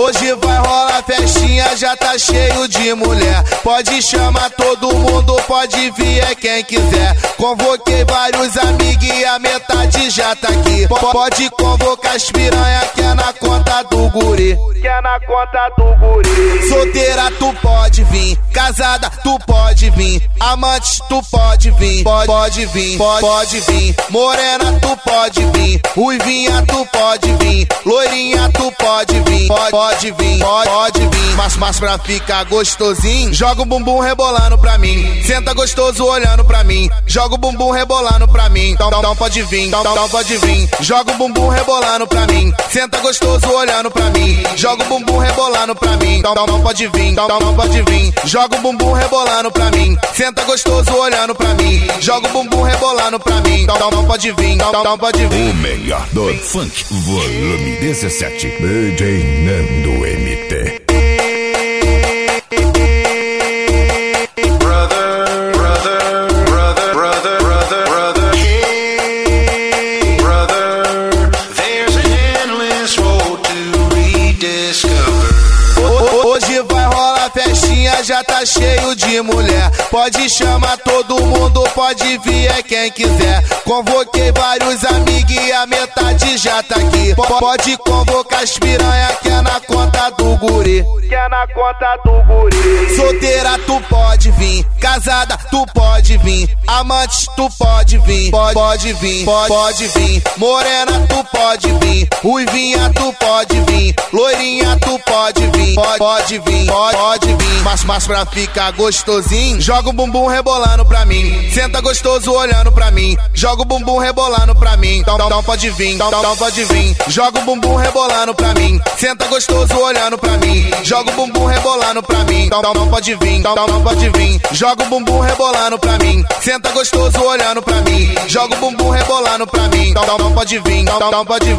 Hoje vai rolar festinha, já tá cheio de mulher. Pode chamar todo mundo, pode vir é quem quiser. Convoquei vários amigos e a metade já tá aqui. Pode convocar as piranha que é na conta do guri. Que é na conta do guri. Solteira tu pode vir, casada tu pode vir, amante tu pode vir, pode vir, pode vir. Morena tu pode vir, ruivinha tu pode vir, loirinha tu pode vir, pode vir, pode vir. Mas pra ficar gostosinho, joga o bumbum rebolando pra mim. Senta gostoso olhando pra mim, joga o bumbum rebolando pra mim. Então pode vir, então pode vir. Joga o bumbum rebolando pra mim. Senta gostoso olhando pra mim, joga o bumbum rebolando pra mim. Então pode vir, então pode vir. Joga o bumbum rebolando pra mim. Senta gostoso olhando pra mim, joga o bumbum rebolando pra mim. Então pode vir, então pode vir. O melhor do funk, volume 17. DJ Nando MT. Hoje vai rolar festinha, já tá cheio de mulher. Pode chamar todo mundo, pode vir é quem quiser. Convoquei vários amigos e a metade já tá aqui. Pode convocar as piranha que é na conta do guri. Que é na conta do guri. Solteira tu pode vir, casada tu pode vir, amante tu pode vir, pode vir, pode vir. Morena tu pode vir, ruivinha tu pode vir, loirinha tu pode vir, pode vir, pode vir. Mas pra ficar gostosinho, joga o bumbum rebolando pra mim. Senta gostoso olhando pra mim, joga o bumbum rebolando pra mim. Então pode vir, então pode vir. Joga o bumbum rebolando pra mim. Senta gostoso olhando pra mim, joga o bumbum rebolando pra mim. Então pode vir, então pode vir. Joga o bumbum rebolando pra mim. Senta gostoso olhando pra mim, joga o bumbum rebolando pra mim. Então pode vir, então pode vir.